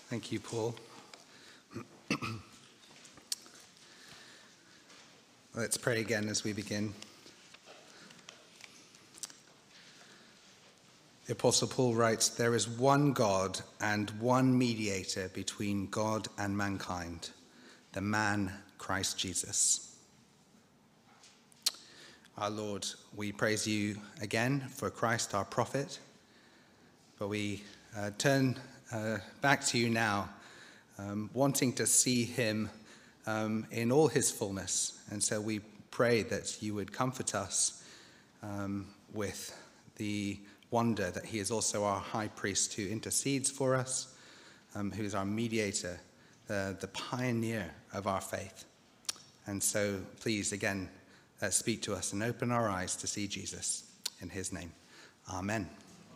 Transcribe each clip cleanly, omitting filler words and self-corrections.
Thank you, Paul. Let's pray again as we begin. The Apostle Paul writes, "There is one God and one mediator between God and mankind, the man Christ Jesus." Our Lord, we praise you again for Christ our prophet, but we turn back to you now, wanting to see him in all his fullness. And so we pray that you would comfort us with the wonder that he is also our high priest who intercedes for us, who is our mediator, the pioneer of our faith. And so please, again, speak to us and open our eyes to see Jesus. In his name, amen.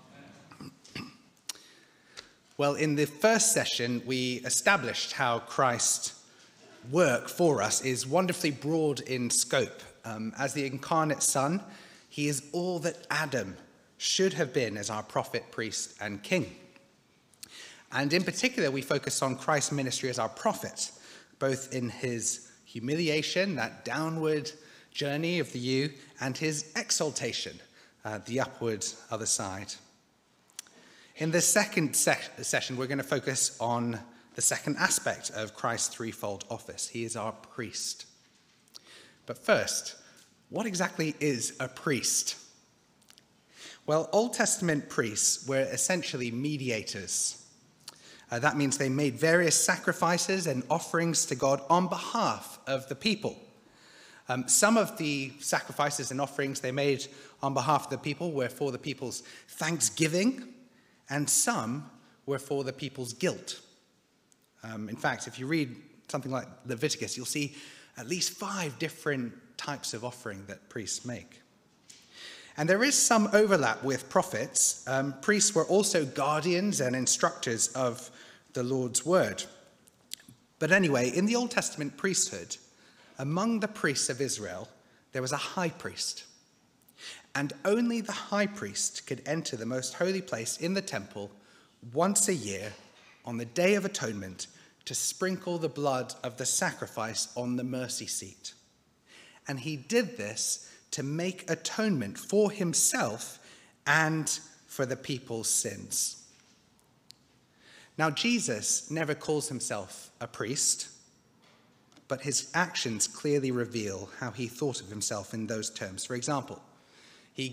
Well, in the first session, we established how Christ's work for us is wonderfully broad in scope. As the incarnate Son, he is all that Adam should have been as our prophet, priest, and king. And in particular, we focus on Christ's ministry as our prophet, both in his humiliation, that downward journey of the U, and his exaltation, the upward other side. In the second session, we're going to focus on the second aspect of Christ's threefold office. He is our priest. But first, what exactly is a priest? Well, Old Testament priests were essentially mediators. That means they made various sacrifices and offerings to God on behalf of the people. Some of the sacrifices and offerings they made on behalf of the people were for the people's thanksgiving, and some were for the people's guilt. In fact, if you read something like Leviticus, you'll see at least 5 different types of offering that priests make. And there is some overlap with prophets. Priests were also guardians and instructors of the Lord's word. But anyway, in the Old Testament priesthood, among the priests of Israel, there was a high priest. And only the high priest could enter the most holy place in the temple once a year on the Day of Atonement to sprinkle the blood of the sacrifice on the mercy seat. And he did this to make atonement for himself and for the people's sins. Now, Jesus never calls himself a priest, but his actions clearly reveal how he thought of himself in those terms. For example, he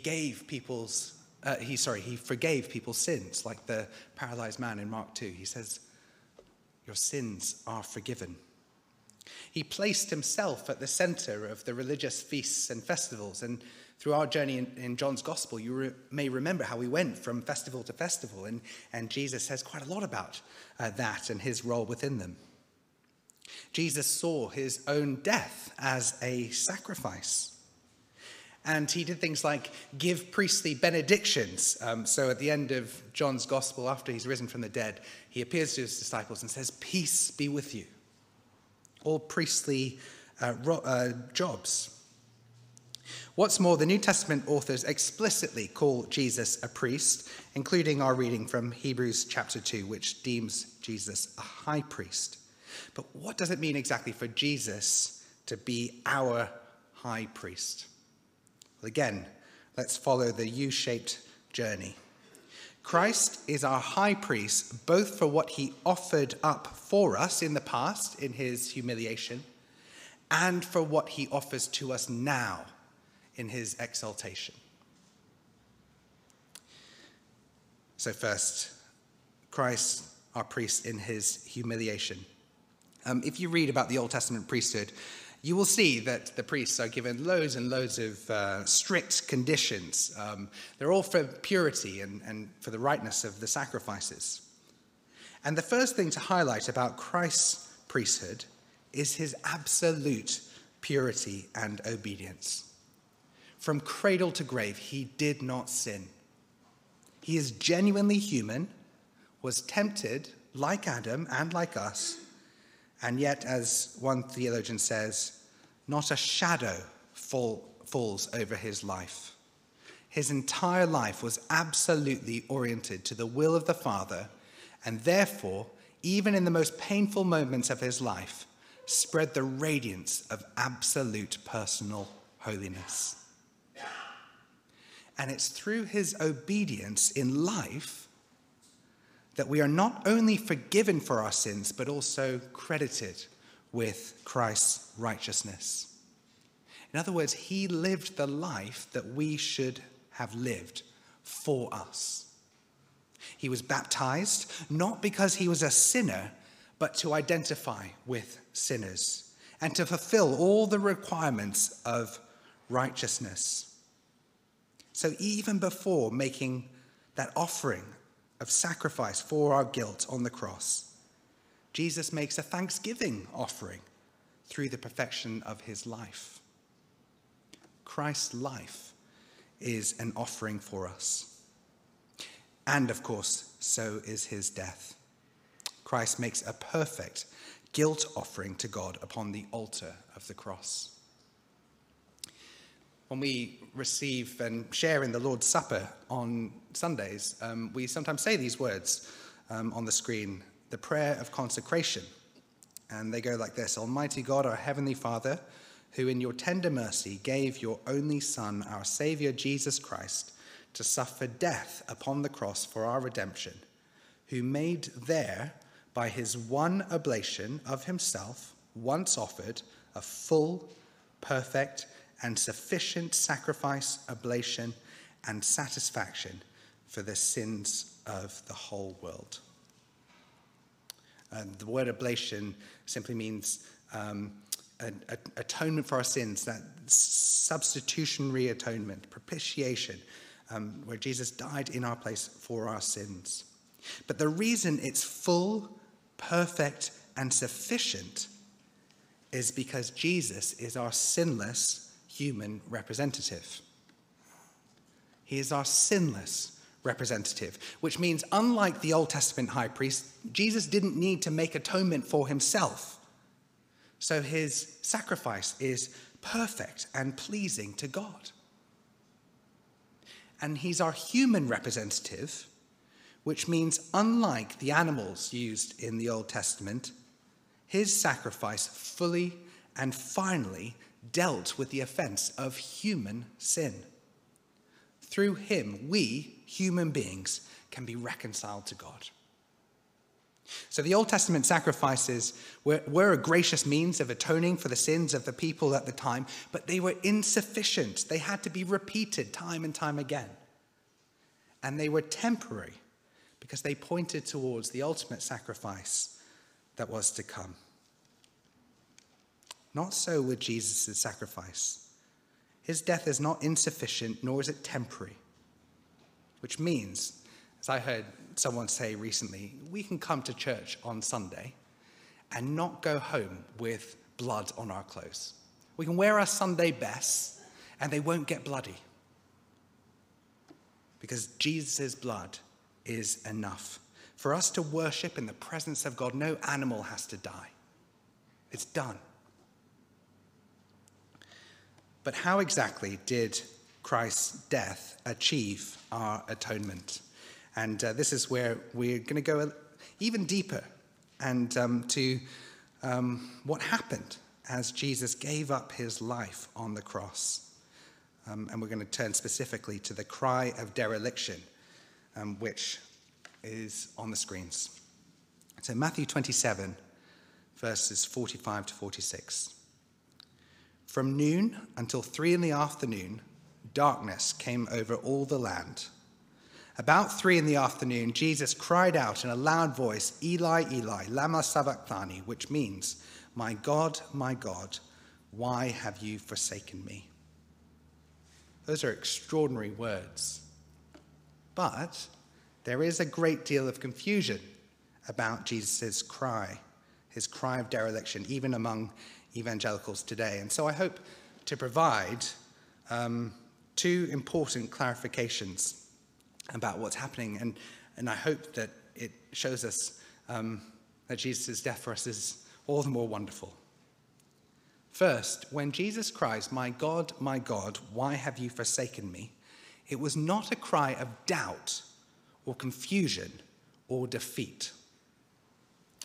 forgave people's sins, like the paralyzed man in Mark 2. He says, "Your sins are forgiven." He placed himself at the center of the religious feasts and festivals. And through our journey in John's Gospel, you may remember how we went from festival to festival. And Jesus says quite a lot about that and his role within them. Jesus saw his own death as a sacrifice. And he did things like give priestly benedictions. So at the end of John's Gospel, after he's risen from the dead, he appears to his disciples and says, "Peace be with you." All priestly jobs. What's more, the New Testament authors explicitly call Jesus a priest, including our reading from Hebrews chapter 2, which deems Jesus a high priest. But what does it mean exactly for Jesus to be our high priest? Well, again, let's follow the U-shaped journey. Christ is our high priest, both for what he offered up for us in the past, in his humiliation, and for what he offers to us now in his exaltation. So first, Christ, our priest in his humiliation. If you read about the Old Testament priesthood, you will see that the priests are given loads and loads of strict conditions. They're all for purity and for the rightness of the sacrifices. And the first thing to highlight about Christ's priesthood is his absolute purity and obedience. From cradle to grave, he did not sin. He is genuinely human, was tempted like Adam and like us, and yet, as one theologian says, not a shadow falls over his life. His entire life was absolutely oriented to the will of the Father, and therefore, even in the most painful moments of his life, spread the radiance of absolute personal holiness. And it's through his obedience in life that we are not only forgiven for our sins, but also credited with Christ's righteousness. In other words, he lived the life that we should have lived for us. He was baptized not because he was a sinner, but to identify with sinners and to fulfill all the requirements of righteousness. So even before making that offering of sacrifice for our guilt on the cross, Jesus makes a thanksgiving offering through the perfection of his life. Christ's life is an offering for us. And of course, so is his death. Christ makes a perfect guilt offering to God upon the altar of the cross. When we receive and share in the Lord's Supper on Sundays, we sometimes say these words on the screen, the prayer of consecration. And they go like this: Almighty God, our Heavenly Father, who in your tender mercy gave your only Son, our Saviour Jesus Christ, to suffer death upon the cross for our redemption, who made there, by his one oblation of himself, once offered, a full, perfect, and sufficient sacrifice, oblation, and satisfaction for the sins of the whole world. The word oblation simply means atonement for our sins, that substitutionary atonement, propitiation, where Jesus died in our place for our sins. But the reason it's full, perfect, and sufficient is because Jesus is our sinless human representative. He is our sinless representative, which means unlike the Old Testament high priest, Jesus didn't need to make atonement for himself. So his sacrifice is perfect and pleasing to God. And he's our human representative, which means unlike the animals used in the Old Testament, his sacrifice fully and finally dealt with the offense of human sin. Through him, we, human beings, can be reconciled to God. So the Old Testament sacrifices were a gracious means of atoning for the sins of the people at the time, but they were insufficient. They had to be repeated time and time again. And they were temporary because they pointed towards the ultimate sacrifice that was to come. Not so with Jesus' sacrifice. His death is not insufficient, nor is it temporary. Which means, as I heard someone say recently, we can come to church on Sunday and not go home with blood on our clothes. We can wear our Sunday best and they won't get bloody. Because Jesus' blood is enough. For us to worship in the presence of God, no animal has to die. It's done. But how exactly did Christ's death achieve our atonement? And this is where we're going to go even deeper and to what happened as Jesus gave up his life on the cross. And we're going to turn specifically to the cry of dereliction, which is on the screens. So Matthew 27, verses 45 to 46. From noon until 3 p.m, darkness came over all the land. About 3 p.m, Jesus cried out in a loud voice, Eli, Eli, lama sabachthani, which means, my God, why have you forsaken me? Those are extraordinary words. But there is a great deal of confusion about Jesus' cry, his cry of dereliction, even among evangelicals today. And so I hope to provide two important clarifications about what's happening. And I hope that it shows us that Jesus' death for us is all the more wonderful. First, when Jesus cries, my God, why have you forsaken me? It was not a cry of doubt or confusion or defeat.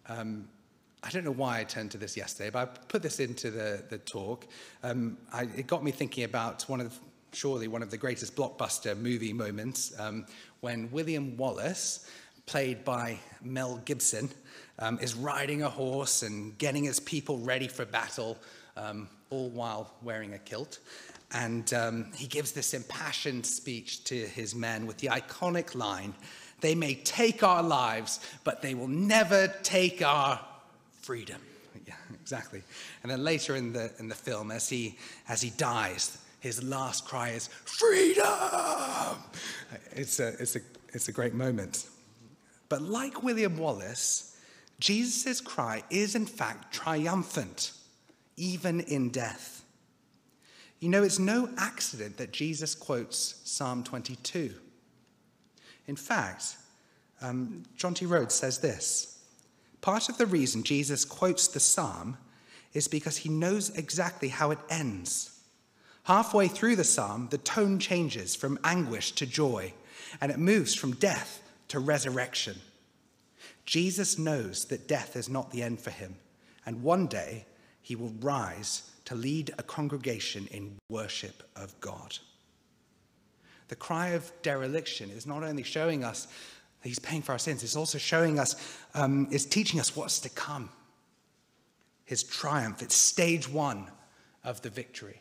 I don't know why I turned to this yesterday, but I put this into the talk. It got me thinking about surely one of the greatest blockbuster movie moments, when William Wallace, played by Mel Gibson, is riding a horse and getting his people ready for battle, all while wearing a kilt. And he gives this impassioned speech to his men with the iconic line, "They may take our lives, but they will never take our freedom." Yeah, exactly. And then later in the film, as he dies, his last cry is "Freedom!" It's a great moment. But like William Wallace, Jesus' cry is in fact triumphant, even in death. You know, it's no accident that Jesus quotes Psalm 22. In fact, John T. Rhodes says this: part of the reason Jesus quotes the psalm is because he knows exactly how it ends. Halfway through the psalm, the tone changes from anguish to joy, and it moves from death to resurrection. Jesus knows that death is not the end for him, and one day he will rise to lead a congregation in worship of God. The cry of dereliction is not only showing us that he's paying for our sins, it's also showing us, it's teaching us what's to come. His triumph, it's stage one of the victory.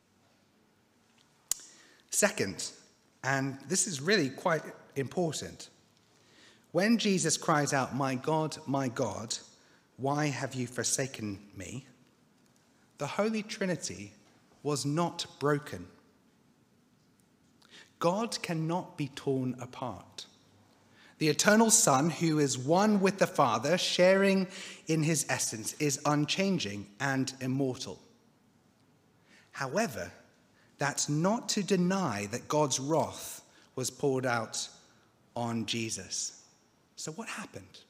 Second, and this is really quite important, when Jesus cries out, my God, why have you forsaken me?" the Holy Trinity was not broken. God cannot be torn apart. The eternal Son, who is one with the Father, sharing in his essence, is unchanging and immortal. However, that's not to deny that God's wrath was poured out on Jesus. So what happened?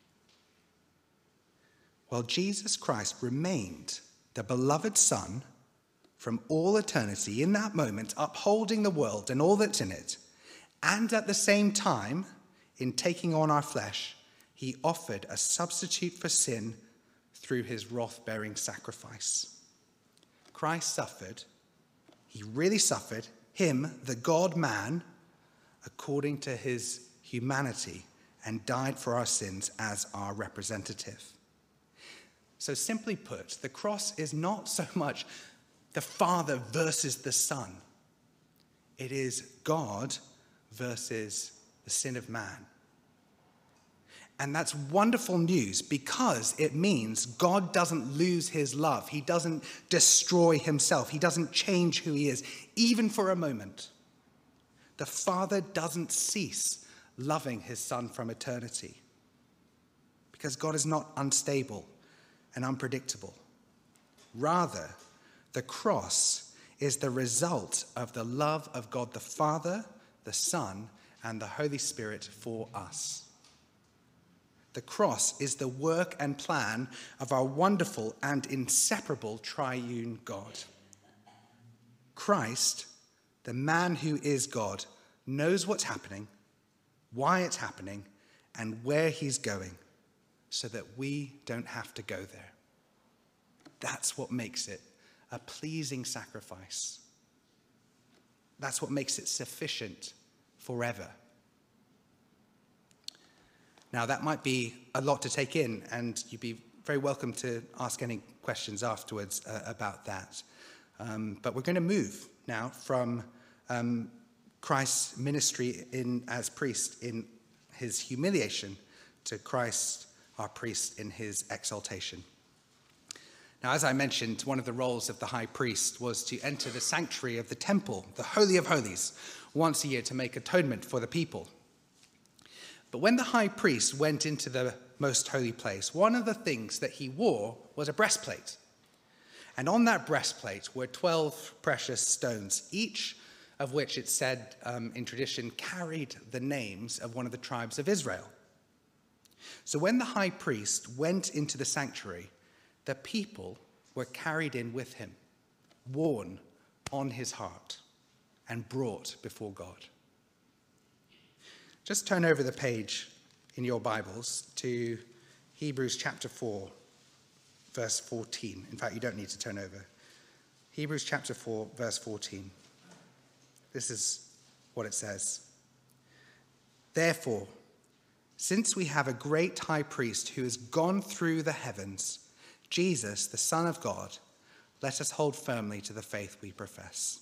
Well, Jesus Christ remained the beloved Son from all eternity in that moment, upholding the world and all that's in it. And at the same time, in taking on our flesh, he offered a substitute for sin through his wrath-bearing sacrifice. Christ suffered. He really suffered. Him, the God-man, according to his humanity, and died for our sins as our representative. So simply put, the cross is not so much the Father versus the Son. It is God versus the sin of man. And that's wonderful news because it means God doesn't lose his love. He doesn't destroy himself. He doesn't change who he is, even for a moment. The Father doesn't cease loving his Son from eternity because God is not unstable and unpredictable. Rather, the cross is the result of the love of God the Father, the Son, and the Holy Spirit for us. The cross is the work and plan of our wonderful and inseparable triune God. Christ, the man who is God, knows what's happening, why it's happening, and where he's going, so that we don't have to go there. That's what makes it a pleasing sacrifice. That's what makes it sufficient forever. Now, that might be a lot to take in, and you'd be very welcome to ask any questions afterwards about that. But we're going to move now from Christ's ministry as priest in his humiliation to Christ, our priest, in his exaltation. Now, as I mentioned, one of the roles of the high priest was to enter the sanctuary of the temple, the Holy of Holies, once a year to make atonement for the people. But when the high priest went into the most holy place, one of the things that he wore was a breastplate. And on that breastplate were 12 precious stones, each of which, it said in tradition, carried the names of one of the tribes of Israel. So when the high priest went into the sanctuary, the people were carried in with him, worn on his heart, and brought before God. Just turn over the page in your Bibles to Hebrews chapter 4, verse 14. In fact, you don't need to turn over. Hebrews chapter 4, verse 14. This is what it says. Therefore, since we have a great high priest who has gone through the heavens, Jesus, the Son of God, let us hold firmly to the faith we profess.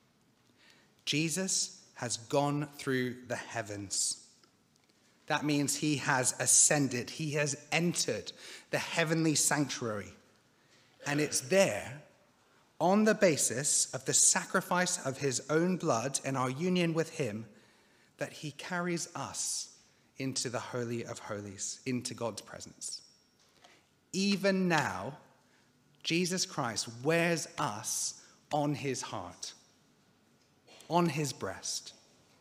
Jesus has gone through the heavens. That means he has ascended. He has entered the heavenly sanctuary. And it's there, on the basis of the sacrifice of his own blood and our union with him, that he carries us into the Holy of Holies, into God's presence. Even now, Jesus Christ wears us on his heart, on his breast.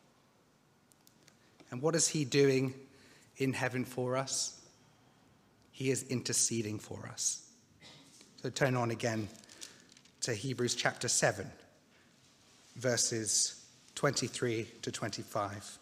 And what is he doing in heaven for us? He is interceding for us. So turn on again to Hebrews chapter 7, verses 23 to 25.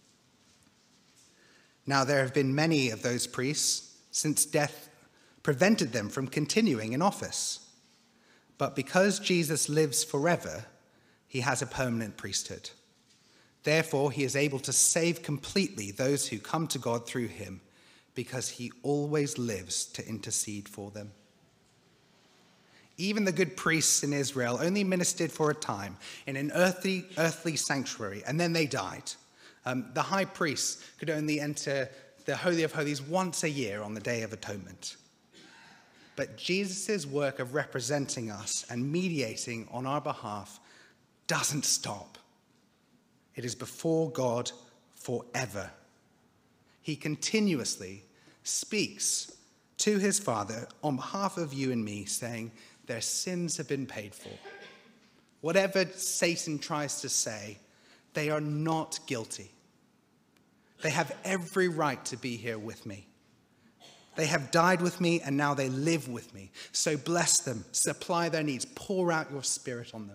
Now there have been many of those priests since death prevented them from continuing in office. But because Jesus lives forever, he has a permanent priesthood. Therefore, he is able to save completely those who come to God through him, because he always lives to intercede for them. Even the good priests in Israel only ministered for a time in an earthly sanctuary, and then they died. The high priest could only enter the Holy of Holies once a year on the Day of Atonement. But Jesus' work of representing us and mediating on our behalf doesn't stop. It is before God forever. He continuously speaks to his Father on behalf of you and me, saying, their sins have been paid for. Whatever Satan tries to say, they are not guilty. They have every right to be here with me. They have died with me, and now they live with me. So bless them, supply their needs, pour out your Spirit on them.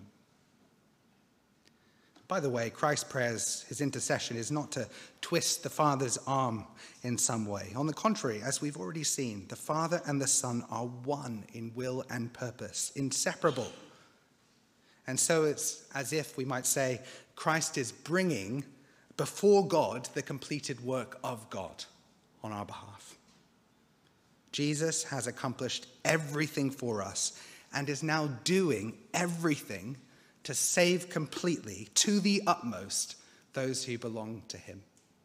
By the way, Christ's prayers, his intercession, is not to twist the Father's arm in some way. On the contrary, as we've already seen, the Father and the Son are one in will and purpose, inseparable. And so it's as if we might say, Christ is bringing before God the completed work of God on our behalf. Jesus has accomplished everything for us and is now doing everything to save completely, to the utmost, those who belong to him.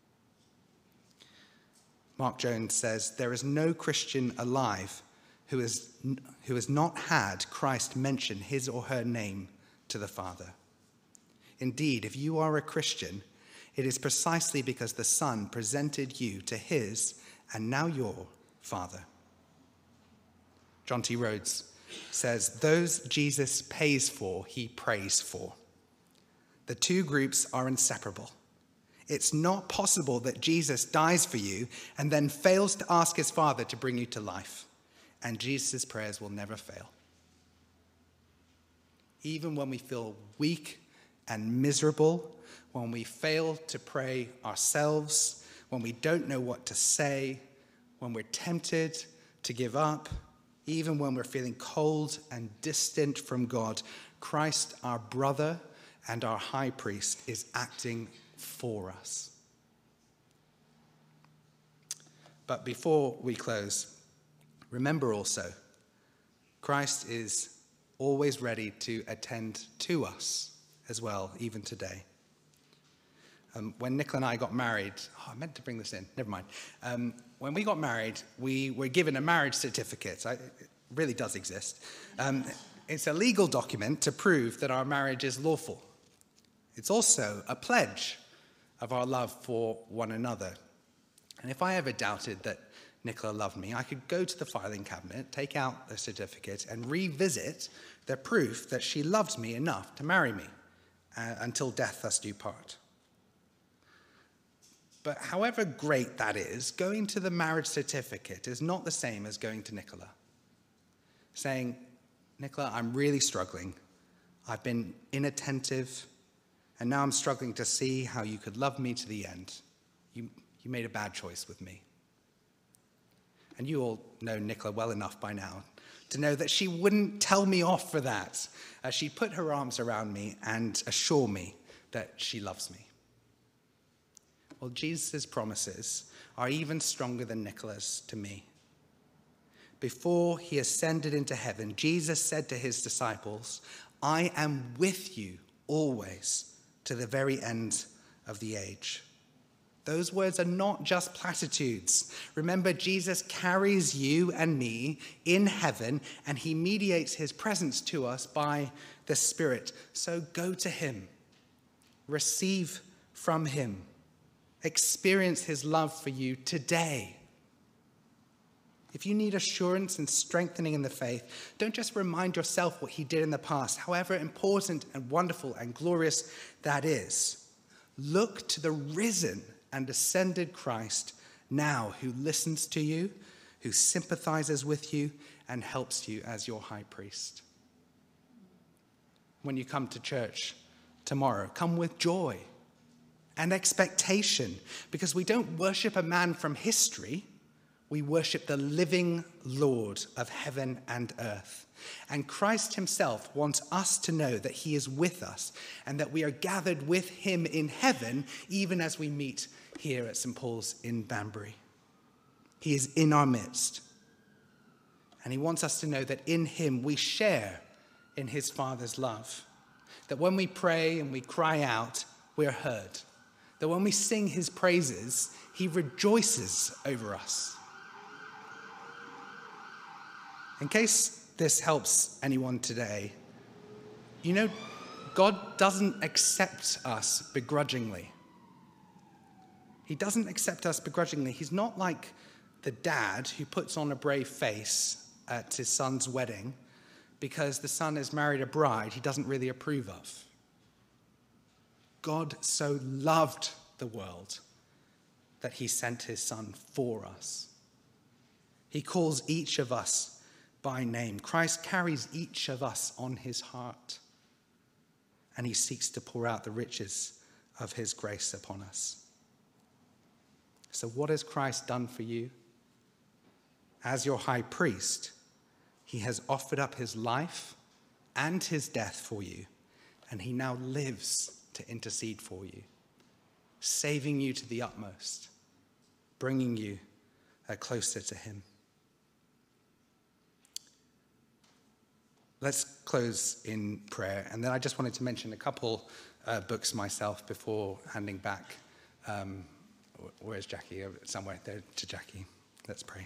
Mark Jones says, there is no Christian alive who has not had Christ mention his or her name to the Father. Indeed, if you are a Christian, it is precisely because the Son presented you to his and now your Father. John T. Rhodes says, those Jesus pays for, he prays for. The two groups are inseparable. It's not possible that Jesus dies for you and then fails to ask his Father to bring you to life. And Jesus' prayers will never fail. Even when we feel weak and miserable, when we fail to pray ourselves, when we don't know what to say, when we're tempted to give up, even when we're feeling cold and distant from God, Christ, our brother and our high priest, is acting for us. But before we close, remember also, Christ is always ready to attend to us as well, even today. When Nicola and I got married, I meant to bring this in, never mind. When we got married, we were given a marriage certificate. It really does exist. It's a legal document to prove that our marriage is lawful. It's also a pledge of our love for one another. And if I ever doubted that Nicola loved me, I could go to the filing cabinet, take out the certificate, and revisit the proof that she loved me enough to marry me until death us do part. But however great that is, going to the marriage certificate is not the same as going to Nicola. Saying, Nicola, I'm really struggling. I've been inattentive, and now I'm struggling to see how you could love me to the end. You made a bad choice with me. And you all know Nicola well enough by now to know that she wouldn't tell me off for that. She'd put her arms around me and assure me that she loves me. Well, Jesus' promises are even stronger than Nicola's to me. Before he ascended into heaven, Jesus said to his disciples, "I am with you always to the very end of the age." Those words are not just platitudes. Remember, Jesus carries you and me in heaven, and he mediates his presence to us by the Spirit. So go to him, receive from him, experience his love for you today. If you need assurance and strengthening in the faith, don't just remind yourself what he did in the past, however important and wonderful and glorious that is. Look to the risen and ascended Christ now, who listens to you, who sympathizes with you, and helps you as your high priest. When you come to church tomorrow, come with joy and expectation, because we don't worship a man from history. We worship the living Lord of heaven and earth. And Christ himself wants us to know that he is with us and that we are gathered with him in heaven, even as we meet here at St. Paul's in Banbury. He is in our midst. And he wants us to know that in him we share in his Father's love. That when we pray and we cry out, we're heard. That when we sing his praises, he rejoices over us. In case this helps anyone today, you know, God doesn't accept us begrudgingly. He doesn't accept us begrudgingly. He's not like the dad who puts on a brave face at his son's wedding because the son has married a bride he doesn't really approve of. God so loved the world that he sent his son for us. He calls each of us by name. Christ carries each of us on his heart, and he seeks to pour out the riches of his grace upon us. So what has Christ done for you? As your high priest, he has offered up his life and his death for you, and he now lives to intercede for you, saving you to the utmost, bringing you closer to him. Let's close in prayer. And then I just wanted to mention a couple books myself before handing back. Where's Jackie? Somewhere there to Jackie. Let's pray.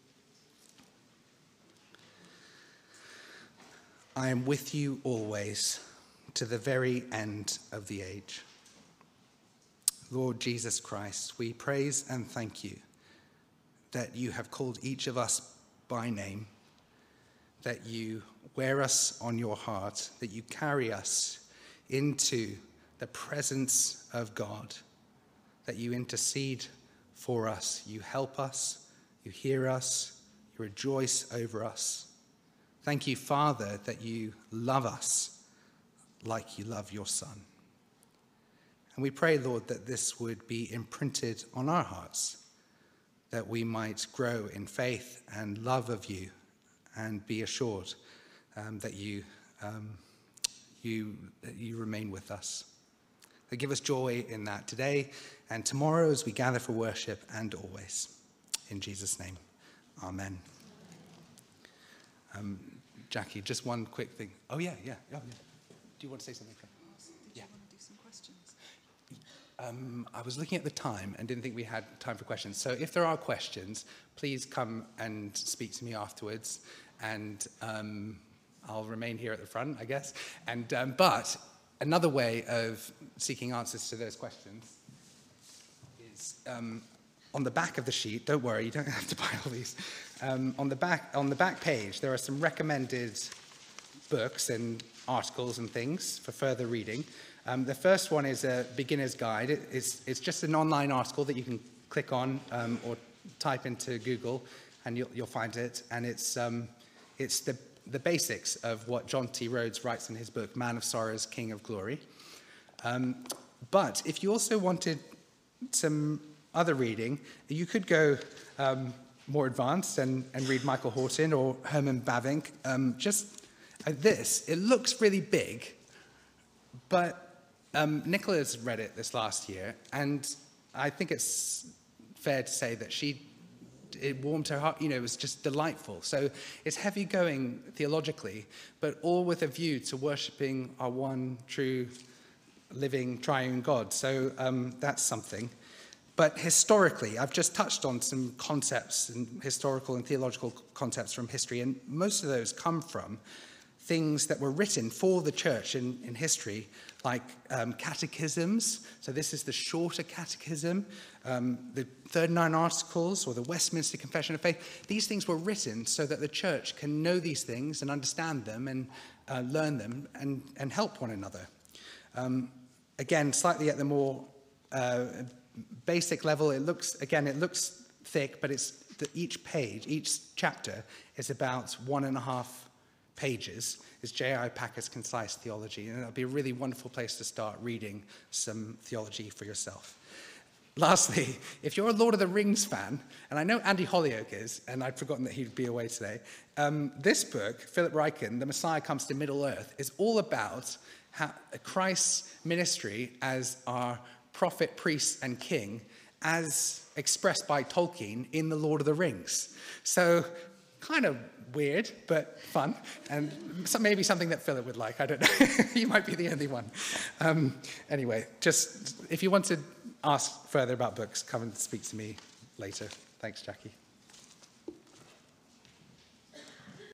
I am with you always to the very end of the age. Lord Jesus Christ, we praise and thank you that you have called each of us by name, that you wear us on your heart, that you carry us into the presence of God, that you intercede for us, you help us, you hear us, you rejoice over us. Thank you, Father, that you love us like you love your Son. And we pray, Lord, that this would be imprinted on our hearts, that we might grow in faith and love of you and be assured that you remain with us. So give us joy in that today and tomorrow as we gather for worship and always. In Jesus' name, amen. Jackie, just one quick thing. Oh, yeah. Do you want to say something? Did you want to do some questions? I was looking at the time and didn't think we had time for questions. So if there are questions, please come and speak to me afterwards. And I'll remain here at the front, I guess. And but another way of seeking answers to those questions is on the back of the sheet. Don't worry, you don't have to buy all these. On the back page, there are some recommended books and articles and things for further reading. The first one is a beginner's guide. It's just an online article that you can click on or type into Google, and you'll find it. And it's the basics of what John T. Rhodes writes in his book, Man of Sorrows, King of Glory. But if you also wanted some other reading, you could go more advanced and read Michael Horton or Herman Bavinck, it looks really big, but Nicola's read it this last year, and I think it's fair to say that it warmed her heart. It was just delightful. So it's heavy going theologically, but all with a view to worshipping our one true living triune God. So that's something. But historically, I've just touched on some concepts and historical and theological concepts from history, and most of those come from things that were written for the church in history, like catechisms. So this is the shorter catechism, the 39 Articles, or the Westminster Confession of Faith. These things were written so that the church can know these things and understand them and learn them and help one another. Again, slightly at the more basic level, it looks thick, but each page, each chapter is about 1.5 pages. Is J.I. Packer's Concise Theology, and it'll be a really wonderful place to start reading some theology for yourself. Lastly, if you're a Lord of the Rings fan, and I know Andy Hollyoak is, and I'd forgotten that he'd be away today, this book, Philip Ryken, The Messiah Comes to Middle-earth, is all about how Christ's ministry as our prophet, priest, and king, as expressed by Tolkien in The Lord of the Rings. So, kind of weird, but fun, and maybe something that Philip would like. I don't know. He might be the only one. Anyway, just if you want to ask further about books, come and speak to me later. Thanks, Jackie.